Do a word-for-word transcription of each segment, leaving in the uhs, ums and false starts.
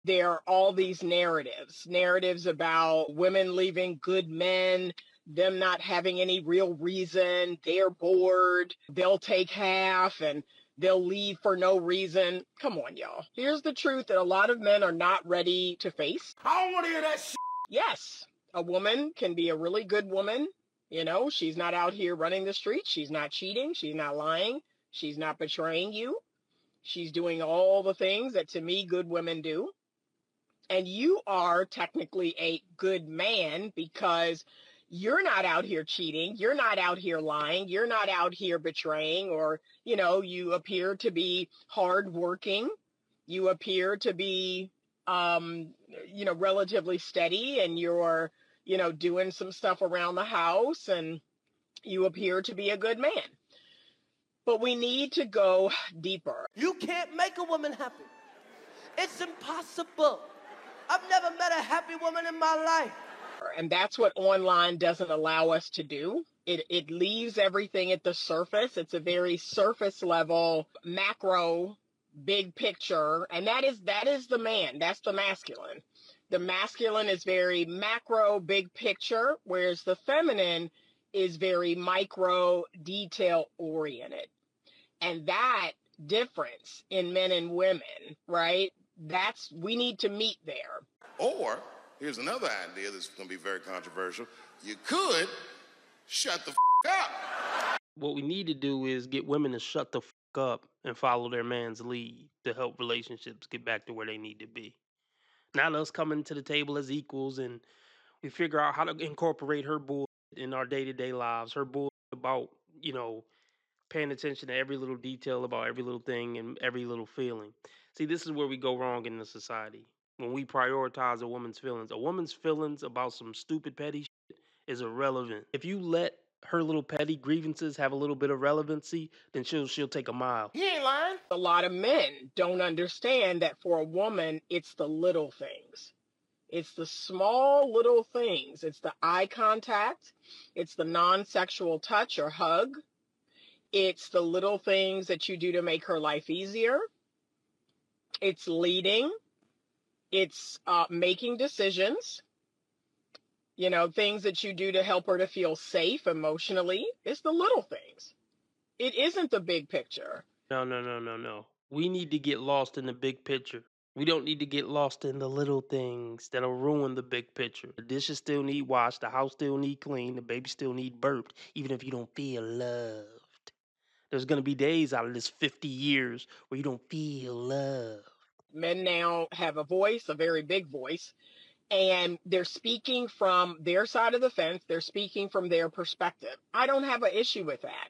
There are all these narratives, narratives about women leaving good men, them not having any real reason, they're bored, they'll take half and they'll leave for no reason. Come on, y'all. Here's the truth that a lot of men are not ready to face. I don't want to hear that shit. Yes, a woman can be a really good woman. You know, she's not out here running the streets. She's not cheating. She's not lying. She's not betraying you. She's doing all the things that, to me, good women do. And you are technically a good man because you're not out here cheating. You're not out here lying. You're not out here betraying, or, you know, you appear to be hardworking. You appear to be, um, you know, relatively steady, and you're, you know, doing some stuff around the house, and you appear to be a good man. But we need to go deeper. You can't make a woman happy. It's impossible. I've never met a happy woman in my life. And that's what online doesn't allow us to do. It, it leaves everything at the surface. It's a very surface level, macro, big picture. And that is, that is the man. That's the masculine. The masculine is very macro, big picture, whereas the feminine is very micro, detail oriented. And that difference in men and women, right? That's, we need to meet there. Or, here's another idea that's going to be very controversial. You could shut the f*** up. What we need to do is get women to shut the f*** up and follow their man's lead to help relationships get back to where they need to be. Not us coming to the table as equals and we figure out how to incorporate her bull in our day-to-day lives, her bull about, you know, paying attention to every little detail about every little thing and every little feeling. See, this is where we go wrong in the society. When we prioritize a woman's feelings, a woman's feelings about some stupid petty shit is irrelevant. If you let her little petty grievances have a little bit of relevancy, then she'll she'll take a mile. He ain't lying. A lot of men don't understand that for a woman, it's the little things. It's the small little things. It's the eye contact. It's the non-sexual touch or hug. It's the little things that you do to make her life easier. It's leading. It's uh, making decisions. You know, things that you do to help her to feel safe emotionally. It's the little things. It isn't the big picture. No, no, no, no, no. We need to get lost in the big picture. We don't need to get lost in the little things that'll ruin the big picture. The dishes still need washed, the house still need cleaned, the baby still need burped, even if you don't feel loved. There's going to be days out of this fifty years where you don't feel love. Men now have a voice, a very big voice, and they're speaking from their side of the fence. They're speaking from their perspective. I don't have an issue with that.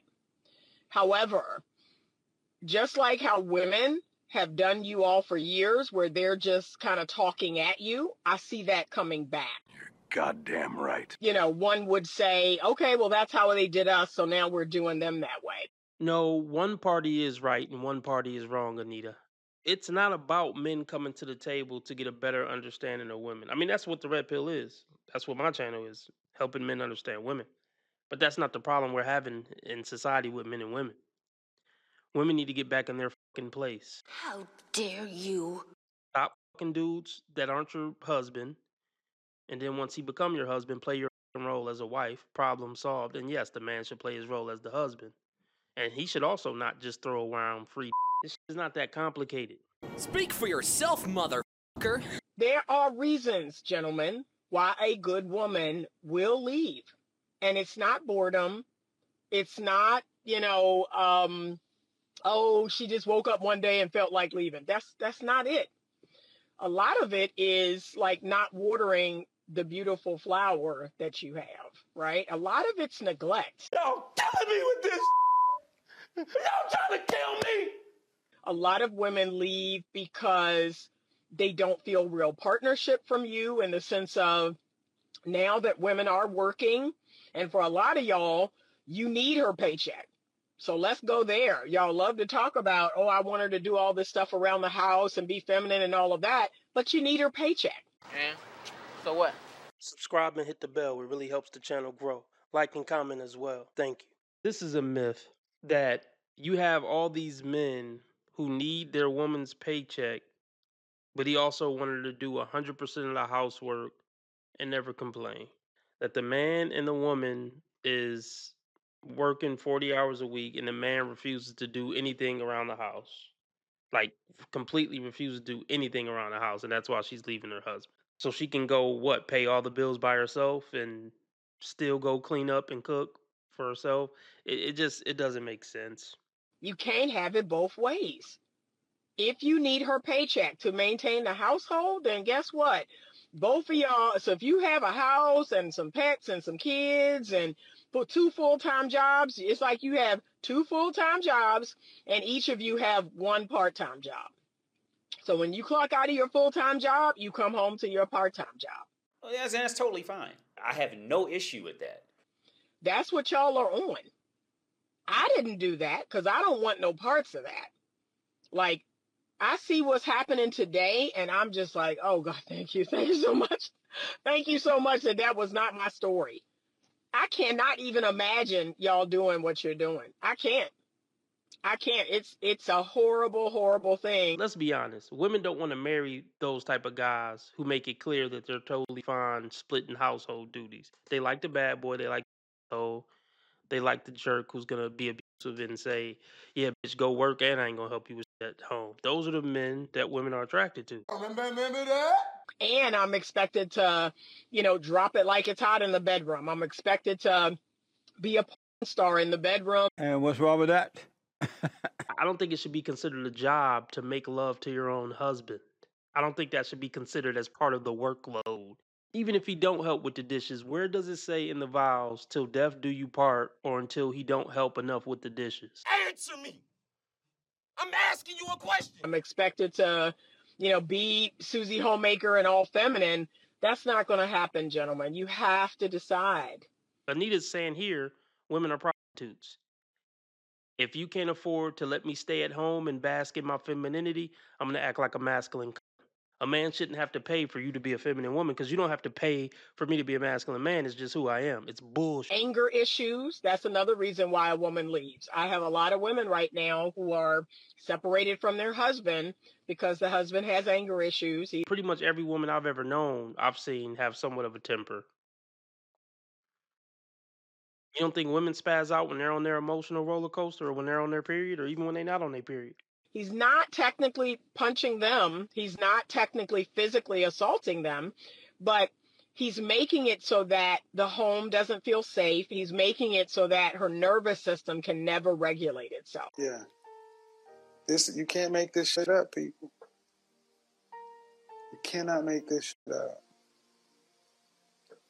However, just like how women have done you all for years where they're just kind of talking at you, I see that coming back. You're goddamn right. You know, one would say, okay, well, that's how they did us, so now we're doing them that way. No, one party is right and one party is wrong, Anita. It's not about men coming to the table to get a better understanding of women. I mean, that's what the Red Pill is. That's what my channel is, helping men understand women. But that's not the problem we're having in society with men and women. Women need to get back in their fucking place. How dare you? Stop fucking dudes that aren't your husband. And then once he become your husband, play your fucking role as a wife. Problem solved. And yes, the man should play his role as the husband. And he should also not just throw around free. This is not that complicated. Speak for yourself, motherfucker. There are reasons, gentlemen, why a good woman will leave. And it's not boredom. It's not, you know, um, oh, she just woke up one day and felt like leaving. That's that's not it. A lot of it is like not watering the beautiful flower that you have, right? A lot of it's neglect. Y'all killing me with this. Y'all trying to kill me. A lot of women leave because they don't feel real partnership from you, in the sense of, now that women are working, and for a lot of y'all, you need her paycheck. So let's go there. Y'all love to talk about, oh, I want her to do all this stuff around the house and be feminine and all of that, but you need her paycheck. And so what? Subscribe and hit the bell. It really helps the channel grow. Like and comment as well. Thank you. This is a myth that you have all these men who need their woman's paycheck but he also wanted to do one hundred percent of the housework and never complain. That the man and the woman is working forty hours a week and the man refuses to do anything around the house. Like, completely refuses to do anything around the house, and that's why she's leaving her husband. So she can go, what, pay all the bills by herself and still go clean up and cook for herself? It, it just, it doesn't make sense. You can't have it both ways. If you need her paycheck to maintain the household, then guess what? Both of y'all, so if you have a house and some pets and some kids and for two full-time jobs, it's like you have two full-time jobs and each of you have one part-time job. So when you clock out of your full-time job, you come home to your part-time job. Well, that's, that's totally fine. I have no issue with that. That's what y'all are on. I didn't do that because I don't want no parts of that. Like, I see what's happening today, and I'm just like, oh, God, thank you. Thank you so much. Thank you so much that that was not my story. I cannot even imagine y'all doing what you're doing. I can't. I can't. It's it's a horrible, horrible thing. Let's be honest. Women don't want to marry those type of guys who make it clear that they're totally fine splitting household duties. They like the bad boy. They like the asshole. They like the jerk who's going to be abusive and say, yeah, bitch, go work and I ain't going to help you with shit at home. Those are the men that women are attracted to. Remember, remember that? And I'm expected to, you know, drop it like it's hot in the bedroom. I'm expected to be a porn star in the bedroom. And what's wrong with that? I don't think it should be considered a job to make love to your own husband. I don't think that should be considered as part of the workload. Even if he don't help with the dishes, where does it say in the vows, till death do you part, or until he don't help enough with the dishes? Answer me. I'm asking you a question. I'm expected to, you know, be Susie Homemaker and all feminine. That's not going to happen, gentlemen. You have to decide. Anita's saying here, women are prostitutes. If you can't afford to let me stay at home and bask in my femininity, I'm going to act like a masculine. A man shouldn't have to pay for you to be a feminine woman because you don't have to pay for me to be a masculine man. It's just who I am. It's bullshit. Anger issues. That's another reason why a woman leaves. I have a lot of women right now who are separated from their husband because the husband has anger issues. He- Pretty much every woman I've ever known, I've seen have somewhat of a temper. You don't think women spaz out when they're on their emotional roller coaster or when they're on their period or even when they're not on their period? He's not technically punching them. He's not technically physically assaulting them, but he's making it so that the home doesn't feel safe. He's making it so that her nervous system can never regulate itself. Yeah. This, you can't make this shit up, people. You cannot make this shit up.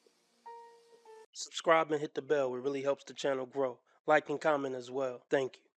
Subscribe and hit the bell. It really helps the channel grow. Like and comment as well. Thank you.